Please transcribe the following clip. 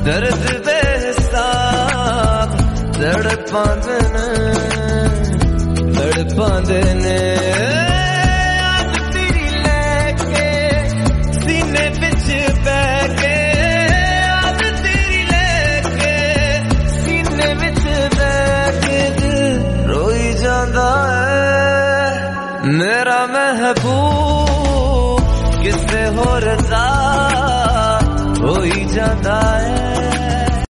दर्द बेहिसाब तड़पांदे ने आज तेरी लेके सीने विच बह के आज तेरी लेके सीने विच बह के रोई जांदा है मेरा महबूब किसे होर दा होई जांदा है।